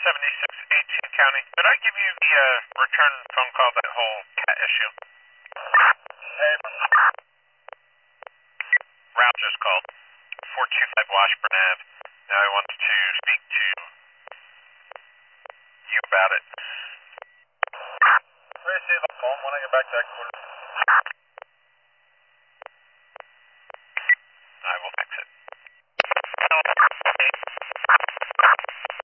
7618 County. Did I give you the return phone call, that whole cat issue? Hey. Ralph just called. 425 Washburn Ave. Now I want to speak to you about it. Ready to see the phone when I get back to that quarter.